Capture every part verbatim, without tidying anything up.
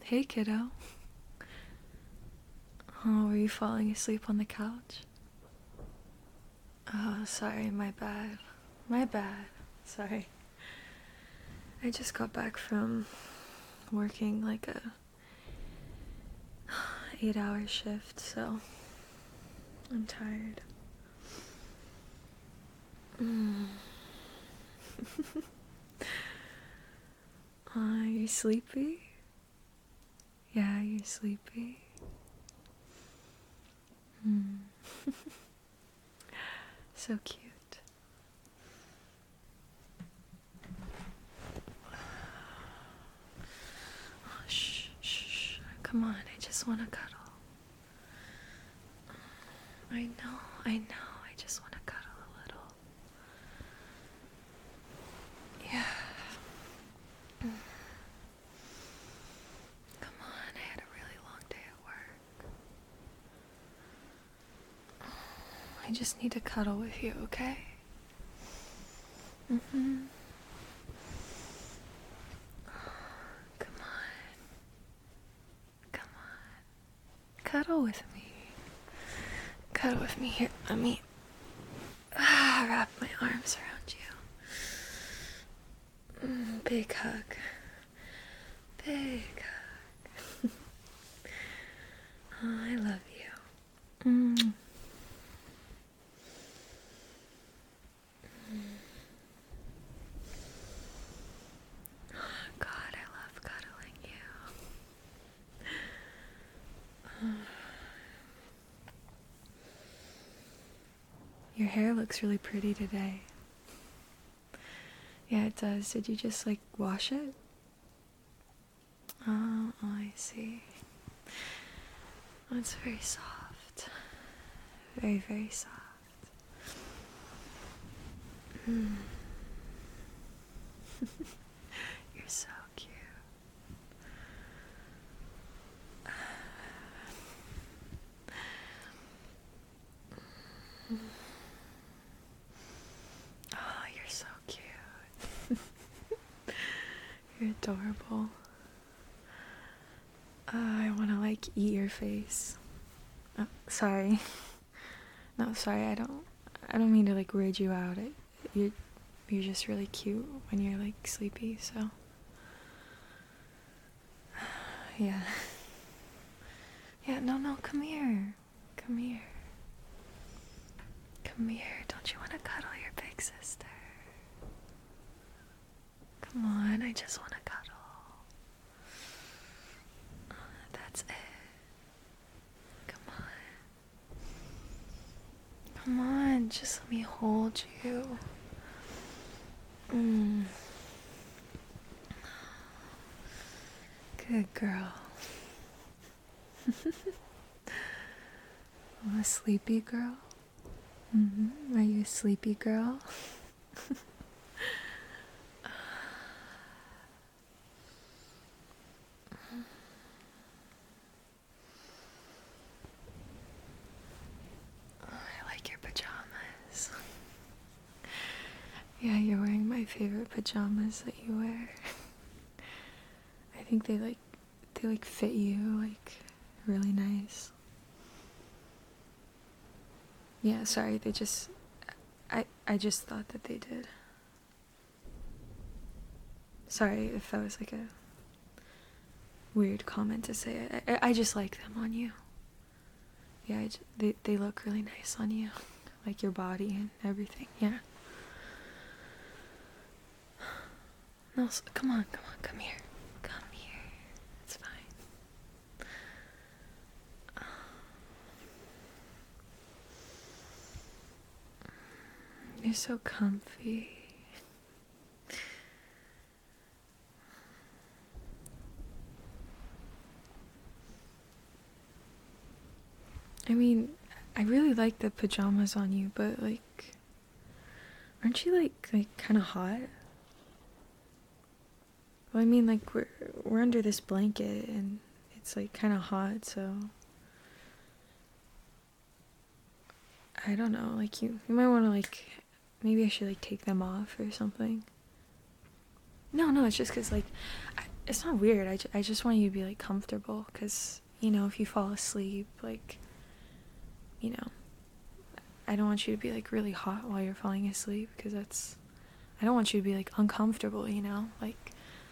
Hey, kiddo. Oh, were you falling asleep on the couch? Oh, sorry, my bad. My bad. Sorry. I just got back from working like a eight hour shift, so I'm tired. Mm. Are you sleepy? Yeah, you're sleepy. Mm. So cute. Oh, shh, shh, shh. Come on, I just want to cuddle. I know, I know, I just want to cuddle a little. Yeah. Mm. Come on, I had a really long day at work. I just need to cuddle with you, okay? Mm-hmm. Come on. Come on. Cuddle with me. Cuddle with me here. Let me ah, wrap my arms around you. Mm, big hug. Big hug. Oh, I love you. Mm. God, I love cuddling you. Your hair looks really pretty today. Yeah, it does. Did you just, like, wash it? Oh, oh I see. Oh, it's very soft. Very, very soft. Mm. You're so cute. Oh, you're so cute. You're adorable. Uh, I want to, like, eat your face. Oh, sorry. No, sorry, I don't, I don't mean to, like, rid you out. It, you're, you're just really cute when you're, like, sleepy, so. Yeah. Yeah, no, no, come here. Come here. Come here. Don't you want to cuddle your big sister? Come on, I just want to cuddle. That's it. Come on. Come on, just let me hold you. Mm. Good girl. I'm a sleepy girl? Mm-hmm. Are you a sleepy girl? Oh, I like your pajamas. Yeah, you're wearing my favorite pajamas that you wear. I think they like they like fit you like really nice. Yeah, sorry, they just I I just thought that they did. Sorry if that was like a weird comment to say. I I, I just like them on you. Yeah, I j- they they look really nice on you, like your body and everything. Yeah. No, s- come on, come on, come here, come here. It's fine. You're so comfy. I mean, I really like the pajamas on you, but like, aren't you like like kind of hot? Well, I mean, like we're we're under this blanket and it's like kind of hot, so I don't know. Like you, you might want to like, maybe I should like take them off or something. No, no, it's just 'cause like, I, it's not weird. I, ju- I just want you to be like comfortable, because, you know, if you fall asleep, like, you know, I don't want you to be like really hot while you're falling asleep, because that's, I don't want you to be like uncomfortable, you know, like,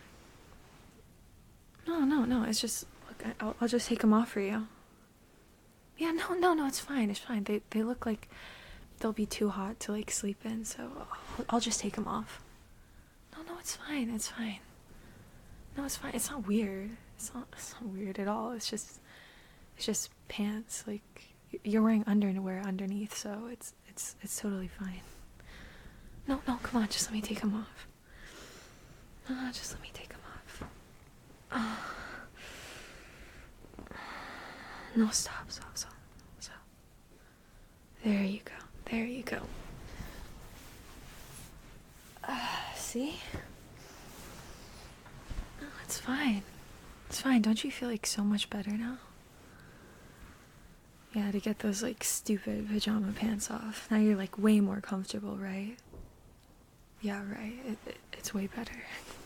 no, no, no, it's just, look, I, I'll, I'll just take them off for you. Yeah, no, no, no, it's fine, it's fine. They, they look like they'll be too hot to like sleep in, so I'll, I'll just take them off. No, no, it's fine, it's fine. No, it's fine. It's not weird. It's not, it's not weird at all. It's just, it's just pants. Like, you're wearing underwear underneath, so it's, it's, it's totally fine. No, no, come on, just let me take them off. No, no, just let me take them off. Oh. No, stop, stop, stop, stop. There you go. There you go. Uh, see? No, it's fine. It's fine. Don't you feel like so much better now? Yeah, to get those like stupid pajama pants off. Now you're like way more comfortable, right? Yeah, right. It, it, it's way better.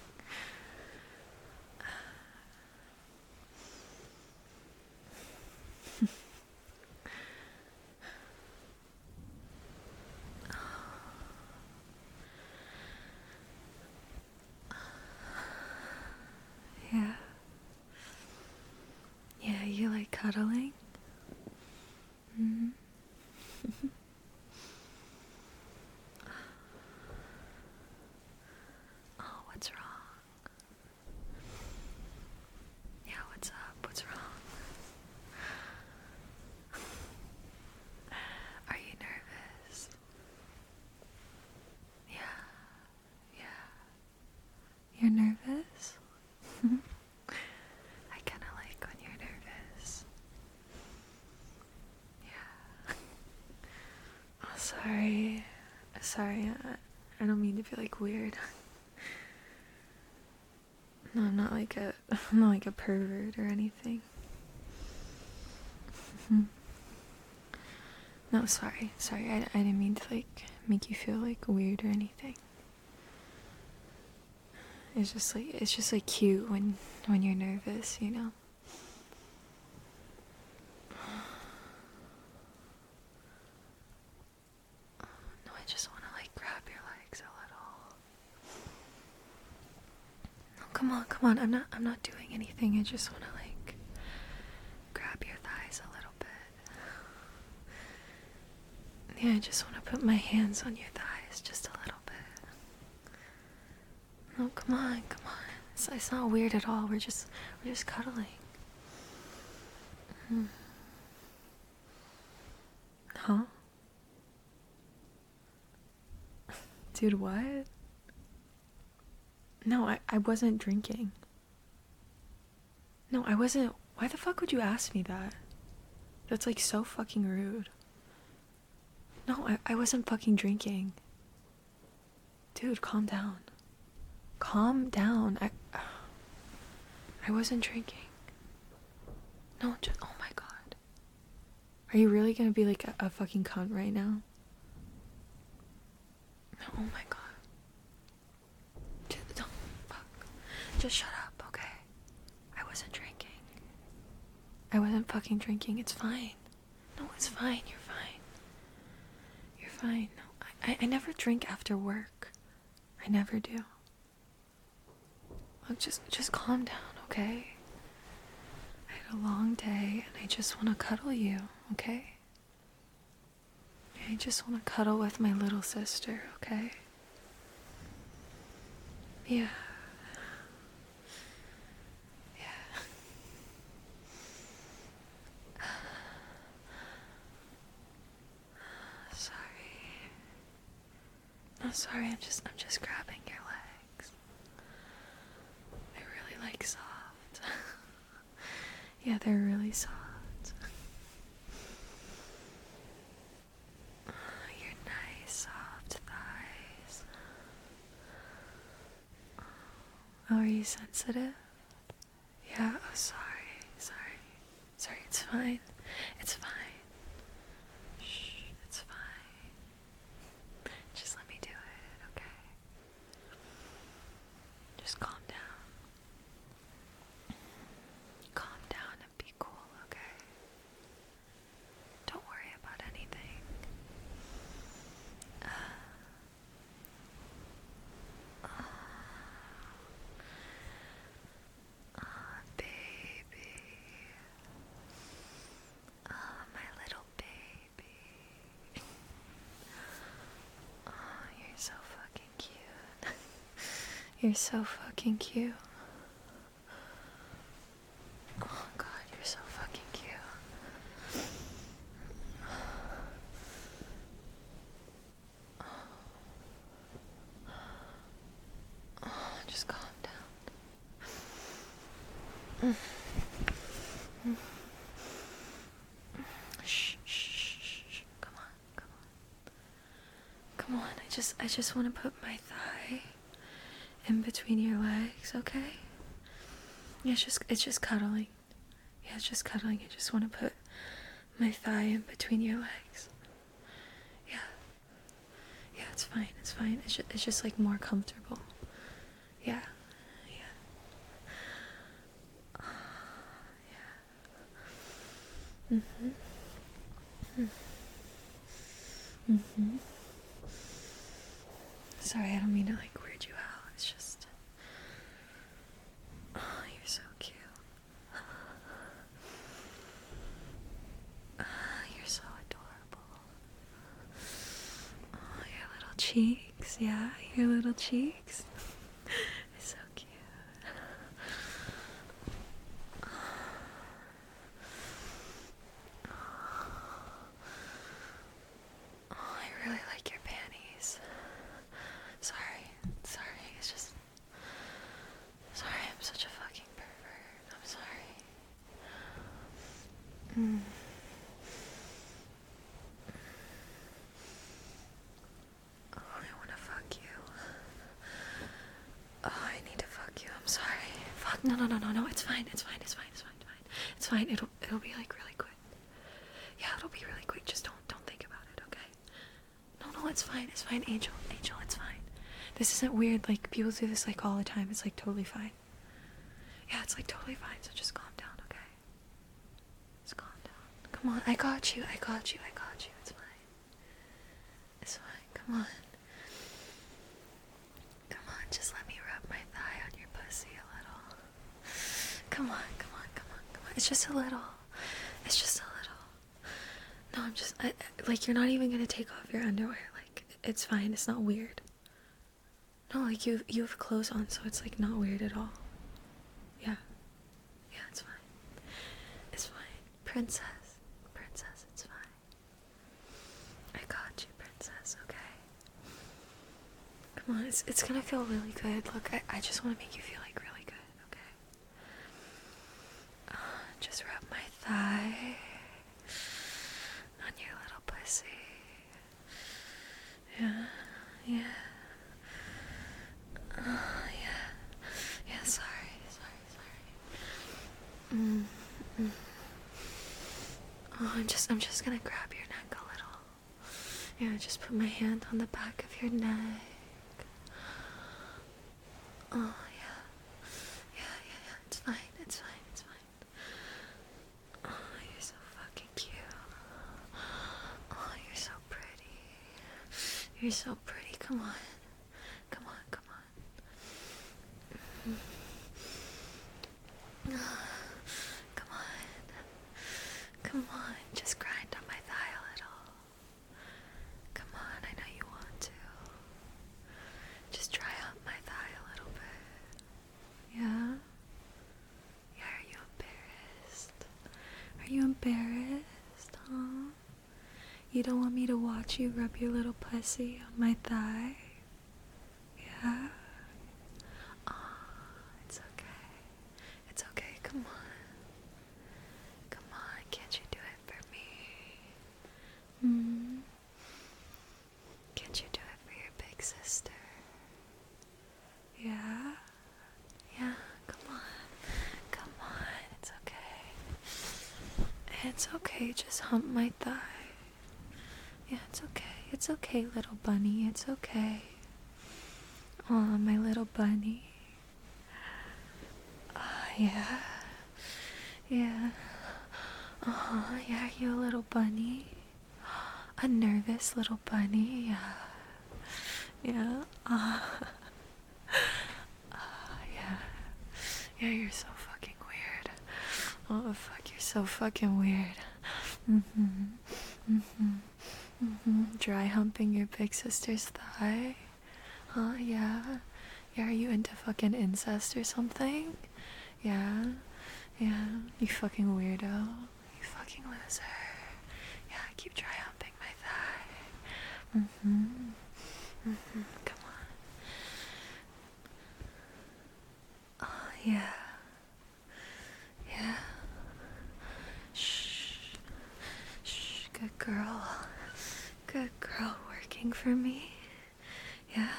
Yeah. Yeah, you like cuddling? Mm-hmm. Oh, what's wrong? Yeah, what's up? What's wrong? Are you nervous? Yeah. Yeah. You're nervous? I kinda like when you're nervous. Yeah. Oh, sorry. Sorry, I, I don't mean to be like weird. No, I'm not like a, I'm not like a pervert or anything. Mm-hmm. No, sorry, sorry, I, I didn't mean to like make you feel like weird or anything. It's just like, it's just like cute when, when you're nervous, you know? No, I just want to like grab your legs a little. No, come on, come on, I'm not, I'm not doing anything, I just want to like grab your thighs a little bit. Yeah, I just want to put my hands on your thighs just a little bit. No, come on, come on. It's, it's not weird at all. We're just, we're just cuddling. Mm. Huh? Dude, what? No, I, I wasn't drinking. No, I wasn't. Why the fuck would you ask me that? That's like so fucking rude. No, I, I wasn't fucking drinking. Dude, calm down. Calm down. I, I wasn't drinking. No, just, oh my god. Are you really gonna be like a, a fucking cunt right now? Oh my god. Just, don't, fuck. Just shut up, okay? I wasn't drinking. I wasn't fucking drinking. It's fine. No, it's fine. You're fine. You're fine. No, I, I, I never drink after work. I never do. Look, just, just calm down, okay? I had a long day and I just want to cuddle you, okay? I just want to cuddle with my little sister, okay? Yeah. Yeah. Sorry. No, sorry, I'm just, I'm just grabbing your legs. They're really, like, soft. Yeah, they're really soft. Your nice, soft thighs. Oh, are you sensitive? Yeah, oh, sorry, sorry. Sorry, it's fine. It's fine. Shh, it's fine. Just let me do it, okay? Just calm down. You're so fucking cute. Oh god, you're so fucking cute. Oh, just calm down. Mm. Shh, shh, shh, shh. Come on, come on. Come on, I just I just want to put my thigh in between your legs, okay? Yeah, it's just it's just cuddling. Yeah, it's just cuddling. I just want to put my thigh in between your legs. Yeah. Yeah, it's fine. It's fine. It's just, it's just like more comfortable. Yeah. Yeah. Yeah. Mhm. Mhm. Sorry, I don't mean to like weird you out. It's just. Oh, you're so cute. Oh, you're so adorable. Oh, your little cheeks. Yeah, your little cheeks. It's so cute. Oh, I really like your panties. Sorry, sorry, it's just. Sorry, I'm such a fucking pervert. I'm sorry. Mm. Oh, I wanna fuck you. Oh, I need to fuck you. I'm sorry. Fuck. No, no, no, no, no. It's fine. It's fine. It's fine. It's fine. It's fine. It's fine. It'll, it'll be like really quick. Yeah, it'll be really quick. Just don't, don't think about it, okay? No, no, it's fine. It's fine, Angel. Angel, it's fine. This isn't weird. Like people do this like all the time. It's like totally fine. Yeah, it's like totally fine. So just calm down, okay? Just calm down. Come on. I got you. I got you. I got you. It's fine. It's fine. Come on. Come on. Just let me rub my thigh on your pussy a little. Come on. Come on. Come on. Come on. It's just a little. It's just a little. No, I'm just. I, like, you're not even gonna take off your underwear. Like, it's fine. It's not weird. No, like, you, you have clothes on, so it's, like, not weird at all. Yeah. Yeah, it's fine. It's fine. Princess. Princess, it's fine. I got you, princess, okay? Come on, it's, it's gonna feel really good. Look, I, I just want to make you feel, like, really good, okay? Uh, just rub my thigh on your little pussy. Yeah, yeah. Oh, yeah. Yeah, sorry, sorry, sorry. Mm, mm. Oh, I'm just, I'm just gonna grab your neck a little. Yeah, just put my hand on the back of your neck. Oh, yeah. Yeah, yeah, yeah. It's fine, it's fine, it's fine. Oh, you're so fucking cute. Oh, you're so pretty. You're so pretty. Come on. Come on, come on. Come on. Come on. Just grind on my thigh a little. Come on, I know you want to. Just dry up my thigh a little bit. Yeah? Yeah, are you embarrassed? Are you embarrassed, huh? You don't want me to watch you rub your little pussy on my thigh? Yeah? Oh, it's okay. It's okay, come on. Come on, can't you do it for me? Hmm? Can't you do it for your big sister? Yeah? Yeah, come on. Come on, it's okay. It's okay, just hump my thigh. Yeah, it's okay. It's okay, little bunny. It's okay. Aw, my little bunny. Ah, yeah. Yeah. Aw, yeah, you a little bunny? A nervous little bunny? Yeah. Yeah. Ah. Ah, yeah. Yeah, you're so fucking weird. Oh, fuck, you're so fucking weird. Mm-hmm. Mm-hmm. Mm-hmm. Dry humping your big sister's thigh. Oh, yeah. Yeah, are you into fucking incest or something? Yeah? Yeah? You fucking weirdo. You fucking loser. Yeah, keep dry humping my thigh. Mm-hmm. Mm-hmm. Come on. Oh, yeah. Yeah. Shh. Shh. Good girl. Good girl working for me. Yeah.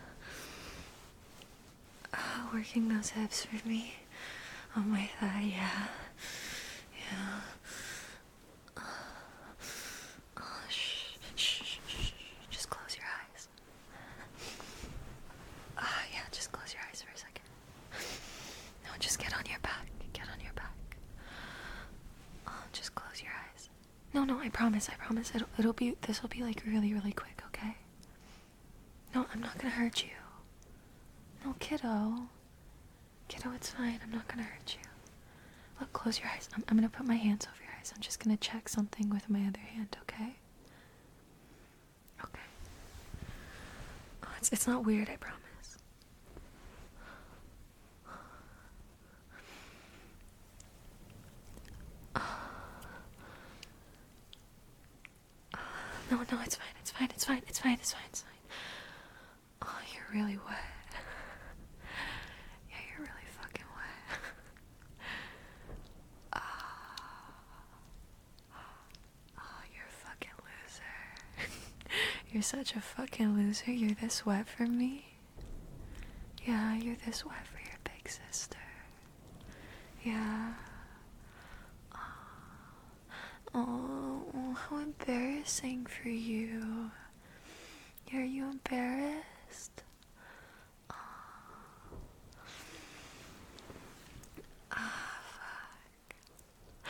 Uh, working those hips for me. On my thigh, yeah. Yeah. Oh, shh, shh, shh, shh. Just close your eyes. Ah, uh, yeah, just close your eyes for a second. No, just get on your back. Get on your back. Oh, just close your eyes. No, no, I promise, I promise. It'll, it'll be, this'll be like really, really quick, okay? No, I'm not gonna hurt you. No, kiddo. Kiddo, it's fine. I'm not gonna hurt you. Look, close your eyes. I'm, I'm gonna put my hands over your eyes. I'm just gonna check something with my other hand, okay? Okay. Oh, it's, it's not weird, I promise. No, no, it's fine, it's fine, it's fine, it's fine, it's fine, it's fine. Oh, you're really wet. Yeah, you're really fucking wet. Oh, oh, you're a fucking loser. You're such a fucking loser. You're this wet for me. Yeah, you're this wet for your big sister. Yeah. Oh, how embarrassing for you. Are you embarrassed? Oh. Ah, fuck.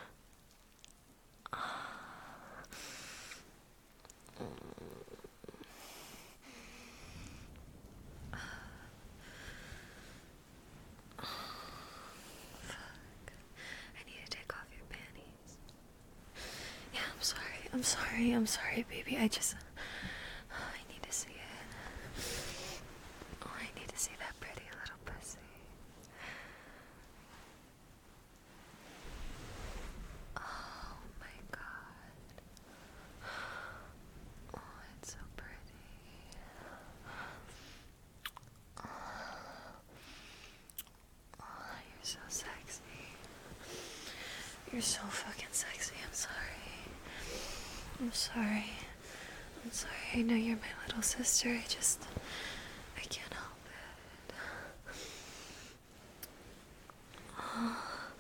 I need to take off your panties. Yeah, I'm sorry. I'm sorry. I'm sorry, baby. I just... I need to see it. Oh, I need to see that pretty little pussy. Oh my god. Oh, it's so pretty. Oh, you're so sexy. You're so fucking sexy. I'm sorry. I'm sorry. I'm sorry. I know you're my little sister. I just... I can't help it. Oh.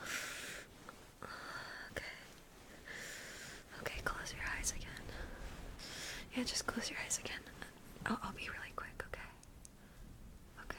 Okay. Okay, close your eyes again. Yeah, just close your eyes again. I'll, I'll be really quick, okay? Okay.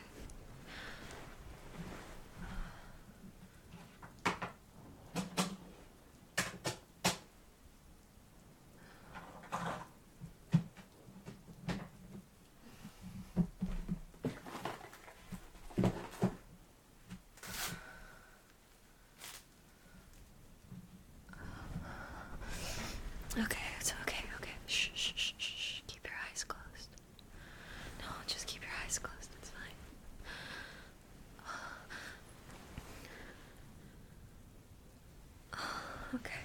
Okay, it's okay, okay. Shh, shh, shh, shh. Keep your eyes closed. No, just keep your eyes closed. It's fine. Okay.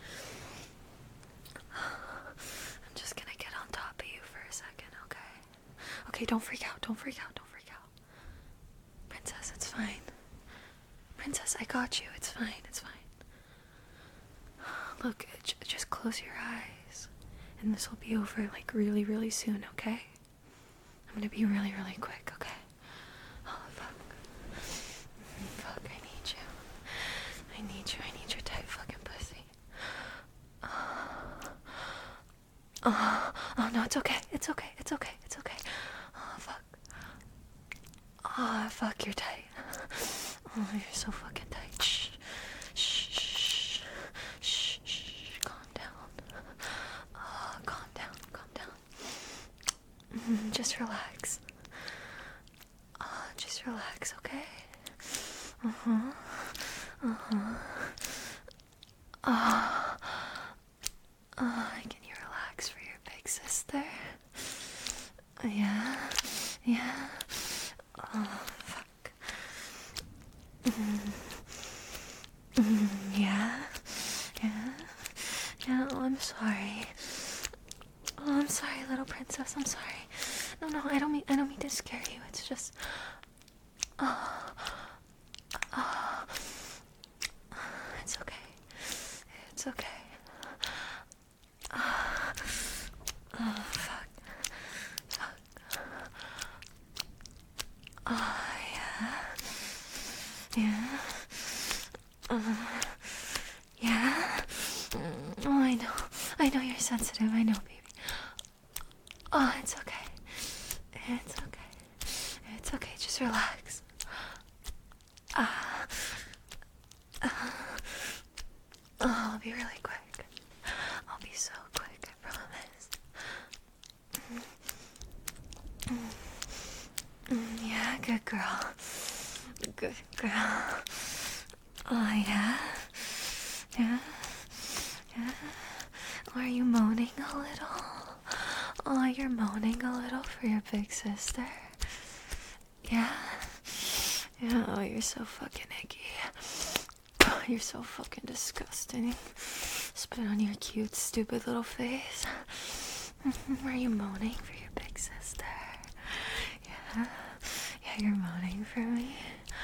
I'm just gonna get on top of you for a second, okay? Okay, don't freak out, don't freak out, don't freak out. Princess, it's fine. Princess, I got you. It's fine, it's fine. Look, j- just close your eyes. And this will be over, like, really, really soon, okay? I'm gonna be really, really quick, okay? Oh, fuck. Fuck, I need you. I need you, I need your tight fucking pussy. Oh, oh, oh no, it's okay, it's okay, it's okay, it's okay. Oh, fuck. Oh, fuck, you're tight. Oh, you're so fucking tight. Shh. Shh, shh, shh, shh. Calm down. Oh, calm down, calm down. Mm, just relax. Oh, just relax, okay? Uh-huh. Uh-huh. Oh. Oh, can you relax for your big sister? Yeah. Yeah. Oh. sorry, little princess. I'm sorry. No, no, I don't mean I don't mean to scare you. It's just. Oh, oh. It's okay. It's okay. Oh, oh fuck. Fuck. Oh, yeah. Yeah. Uh, yeah. Oh, I know. I know you're sensitive. I know, baby. Oh, it's okay. It's okay. It's okay. Just relax. Ah. Uh, uh, oh, I'll be really quick. I'll be so quick, I promise. Mm. Mm, yeah, good girl. Good girl. Oh, yeah? Yeah? Yeah? Are you moaning a little? Oh, you're moaning a little for your big sister? Yeah? Yeah, oh, you're so fucking icky. Oh, you're so fucking disgusting. Spit on your cute, stupid little face. Are you moaning for your big sister? Yeah? Yeah, you're moaning for me?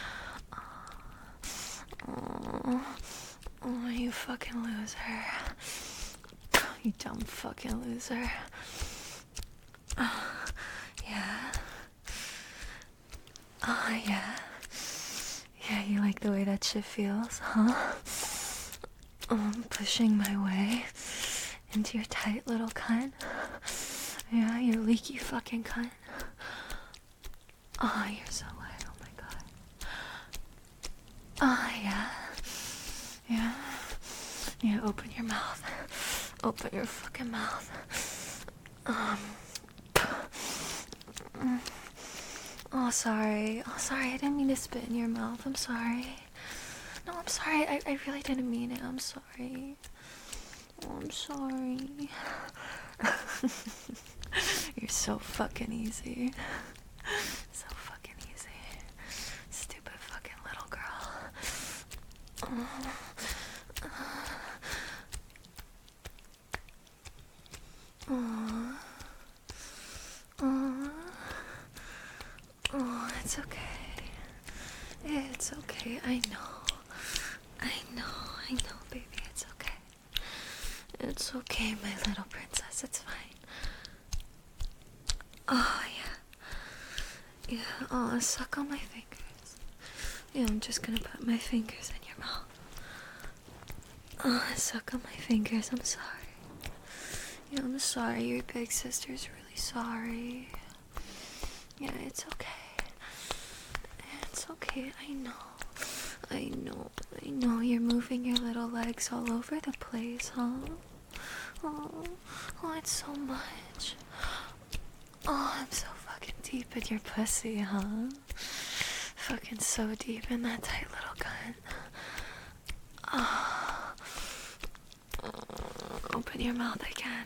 Oh, oh, you fucking loser. You dumb fucking loser. Oh, yeah? Oh, yeah? Yeah, you like the way that shit feels, huh? Um, pushing my way into your tight little cunt. Yeah, your leaky fucking cunt. Oh, you're so wet, oh my god. Oh, yeah? Yeah? Yeah, open your mouth. Open your fucking mouth. Um... Oh, sorry. Oh, sorry. I didn't mean to spit in your mouth. I'm sorry. No, I'm sorry. I, I really didn't mean it. I'm sorry. Oh, I'm sorry. You're so fucking easy. So fucking easy. Stupid fucking little girl. Oh. Aww. Aww. Oh, it's okay. It's okay. I know. I know. I know, baby. It's okay. It's okay, my little princess. It's fine. Oh, yeah. Yeah. Oh, suck on my fingers. Yeah, I'm just gonna put my fingers in your mouth. Oh, suck on my fingers. I'm sorry. Yeah, I'm sorry. Your big sister's really sorry. Yeah, it's okay. It's okay. I know. I know. I know you're moving your little legs all over the place, huh? Oh, oh, it's so much. Oh, I'm so fucking deep in your pussy, huh? Fucking so deep in that tight little cunt. Oh. Oh, open your mouth again.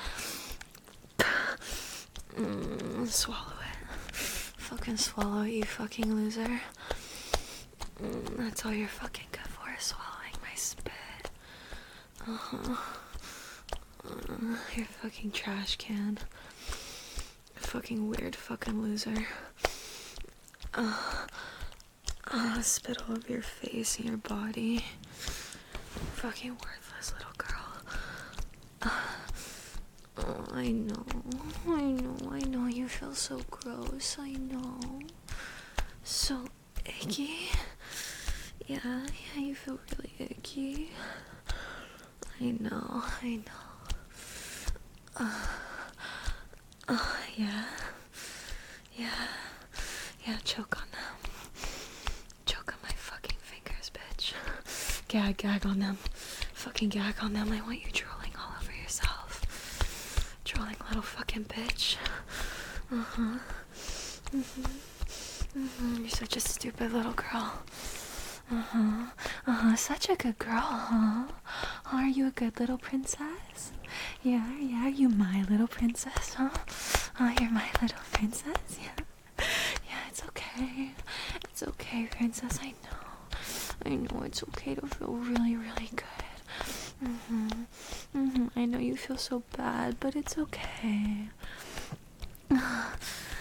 Mm, swallow it. Fucking swallow it, you fucking loser. Mm, that's all you're fucking good for, is swallowing my spit. Uh-huh. Uh, you're a fucking trash can. Fucking weird fucking loser. Uh, uh, spit all over your face and your body. Fucking worthless little girl. Uh, oh, I know. I know. I know you feel so gross. I know. So icky. Yeah, yeah, you feel really icky. I know. I know. Uh, uh, yeah. Yeah. Yeah, choke on them. Choke on my fucking fingers, bitch. Gag, gag on them. Fucking gag on them. I want you drooling all over yourself. Drooling little fucking bitch. Uh-huh. Mm-hmm. Mm-hmm. You're such a stupid little girl. Uh-huh. Uh-huh. Such a good girl, huh? Are you a good little princess? Yeah, yeah. Are you my little princess, huh? Oh, you're my little princess? Yeah. Yeah, it's okay. It's okay, princess. I know. I know it's okay to feel really, really good. Mm-hmm. Mm-hmm. I know you feel so bad, but it's okay. I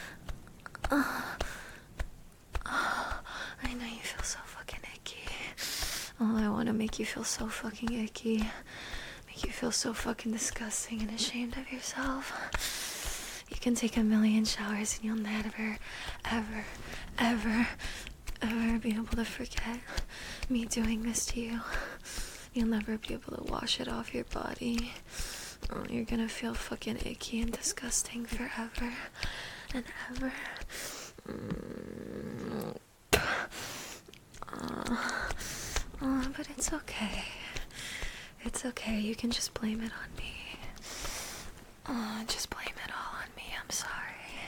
know you feel so fucking icky. Oh, I want to make you feel so fucking icky. Make you feel so fucking disgusting and ashamed of yourself. You can take a million showers and you'll never, ever, ever, ever be able to forget me doing this to you. You'll never be able to wash it off your body. Oh, you're gonna feel fucking icky and disgusting forever and ever. Mm. Uh, uh, but it's okay. It's okay. You can just blame it on me. Uh, just blame it all on me. I'm sorry.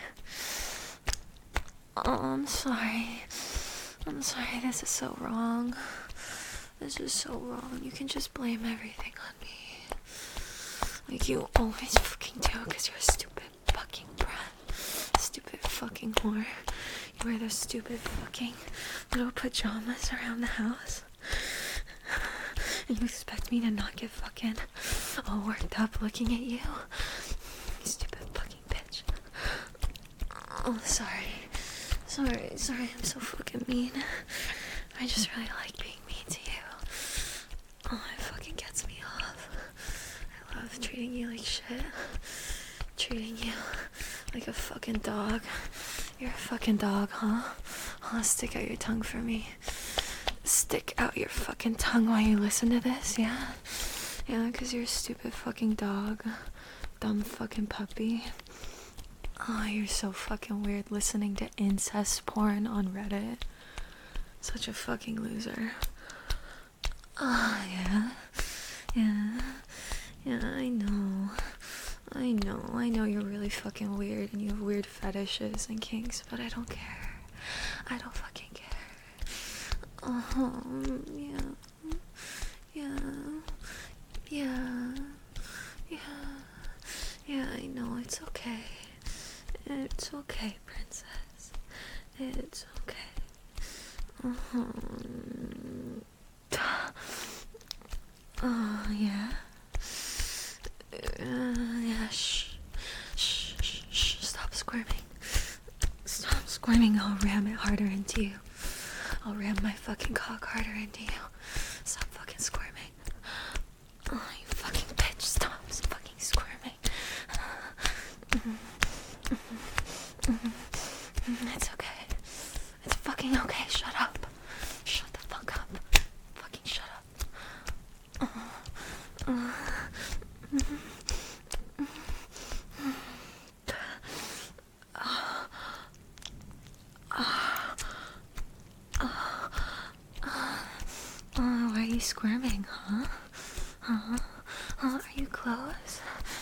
Oh, I'm sorry. I'm sorry. This is so wrong. This is so wrong. You can just blame everything on me. Like you always fucking do, because you're a stupid fucking brat. Stupid fucking whore. You wear those stupid fucking little pajamas around the house. And you expect me to not get fucking all worked up looking at you? You stupid fucking bitch. Oh, sorry. Sorry, sorry, I'm so fucking mean. I just really like being mean to you. Oh, it fucking gets me off. I love treating you like shit. Treating you like a fucking dog. You're a fucking dog, huh? Huh, stick out your tongue for me. Stick out your fucking tongue while you listen to this, yeah? Yeah, because you're a stupid fucking dog. Dumb fucking puppy. Oh, you're so fucking weird listening to incest porn on Reddit. Such a fucking loser. Oh, yeah. Yeah. Yeah, I know. I know. I know you're really fucking weird and you have weird fetishes and kinks, but I don't care. I don't fucking care. Oh, yeah. Yeah. Yeah. Yeah. Yeah, I know. It's okay. It's okay, princess. It's okay. Uh-huh. Oh, yeah. Uh, yeah, shh. Shh, shh, shh. Stop squirming. Stop squirming. I'll ram it harder into you. I'll ram my fucking cock harder into you. Stop fucking squirming. Oh, you fucking bitch. Stop fucking squirming. It's okay. It's fucking okay. Shut up. Shut the fuck up. Fucking shut up. Uh, uh, Uh, why are you squirming, huh? Huh? Uh, are you close?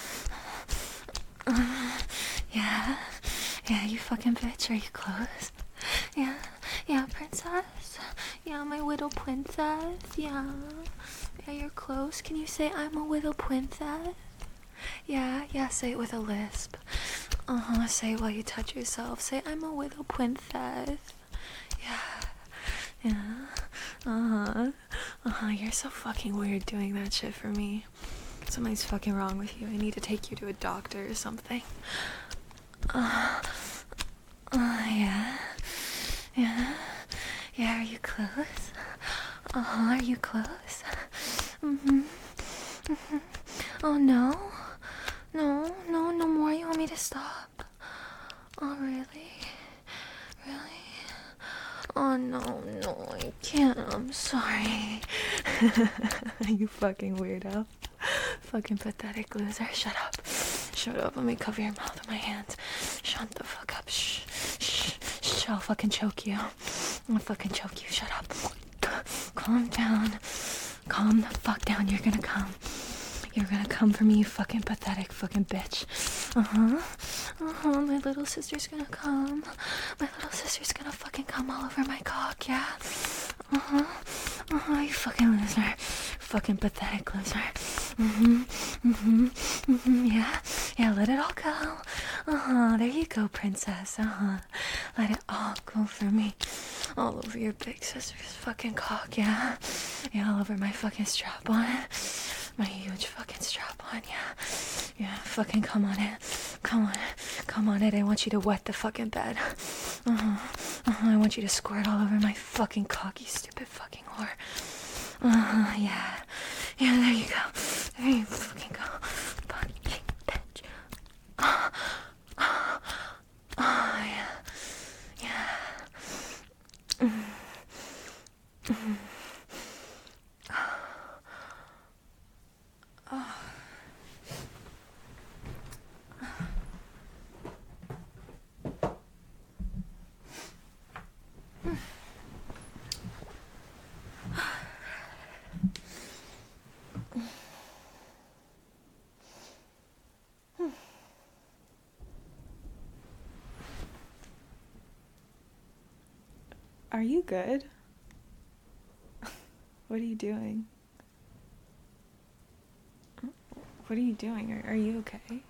Uh, yeah? Yeah, you fucking bitch, are you close? Yeah? Yeah, princess? Yeah, my little princess? Yeah? Yeah, you're close. Can you say I'm a little princess? Yeah? Yeah, say it with a lisp. Uh-huh, say it while you touch yourself. Say, I'm a little princess. Yeah. Yeah. Uh-huh. Uh-huh. You're so fucking weird doing that shit for me. Something's fucking wrong with you. I need to take you to a doctor or something. Uh, uh yeah. Yeah. Yeah, are you close? Uh-huh, are you close? Mm-hmm. Mm-hmm. Oh, no? No, no, no more. You want me to stop? Oh, really? Really? Oh, no, no, I can't. I'm sorry. You fucking weirdo. Fucking pathetic loser. Shut up. Shut up. Let me cover your mouth with my hands. Shut the fuck up. Shh. Shh. Shh. I'll fucking choke you. I'll fucking choke you. Shut up. Calm down. Calm the fuck down. You're gonna come. You're gonna come for me, you fucking pathetic fucking bitch. Uh-huh. Uh-huh. My little sister's gonna come. My little sister's gonna fucking come all over my cock, yeah? Uh-huh. Uh-huh. You fucking loser. Fucking pathetic loser. Mm-hmm. Mm-hmm. Mm-hmm. Yeah. Yeah, let it all go. Uh-huh. There you go, princess. Uh-huh. Let it all go for me. All over your big sister's fucking cock, yeah? Yeah, all over my fucking strap on. My huge fucking strap on, yeah. Yeah, fucking come on it. Come on it. Come on it. I want you to wet the fucking bed. Uh-huh. Uh-huh. I want you to squirt all over my fucking cocky, stupid fucking whore. Uh-huh, yeah. Yeah, there you go. There you fucking go. Fucking bitch. Oh, oh, oh yeah. Yeah. Mm. Mm. Oh. Are you good? What are you doing? What are you doing? Are, are you okay?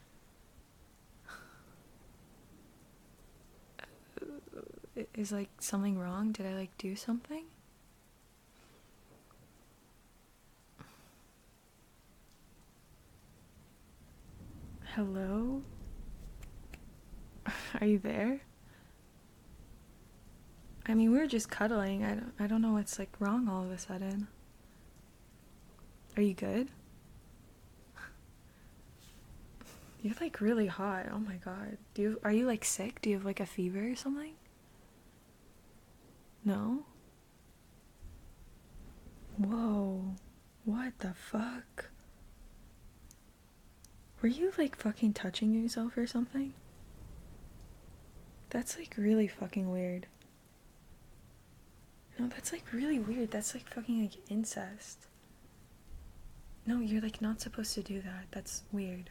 Is like something wrong? Did I like do something? Hello? Are you there? I mean, we were just cuddling. I don't, I don't know what's like wrong all of a sudden. Are you good? You're like really hot. Oh my god. Do you are you like sick? Do you have like a fever or something? No? Whoa. What the fuck? Were you like fucking touching yourself or something? That's like really fucking weird. No, that's like really weird. That's like fucking like incest. No, you're like not supposed to do that. That's weird.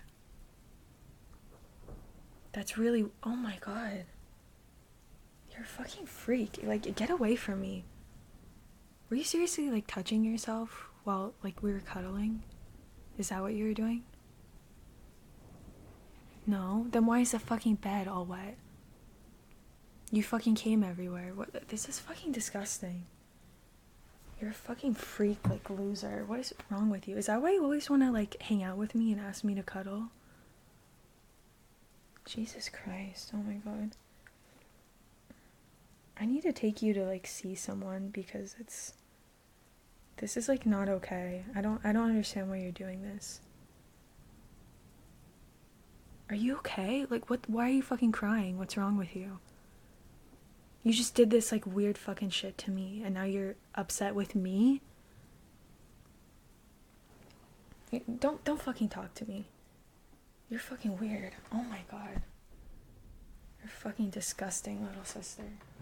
That's really, oh my god. You're a fucking freak. Like, get away from me. Were you seriously like touching yourself while like we were cuddling? Is that what you were doing? No? Then why is the fucking bed all wet? You fucking came everywhere. What? This is fucking disgusting. You're a fucking freak, like loser. What is wrong with you? Is that why you always want to like hang out with me and ask me to cuddle? Jesus Christ. Oh my god. I need to take you to like see someone because it's this is like not okay. I don't I don't understand why you're doing this. Are you okay? Like what why are you fucking crying? What's wrong with you? You just did this like weird fucking shit to me and now you're upset with me? Don't don't fucking talk to me. You're fucking weird. Oh my god. You're fucking disgusting, little sister.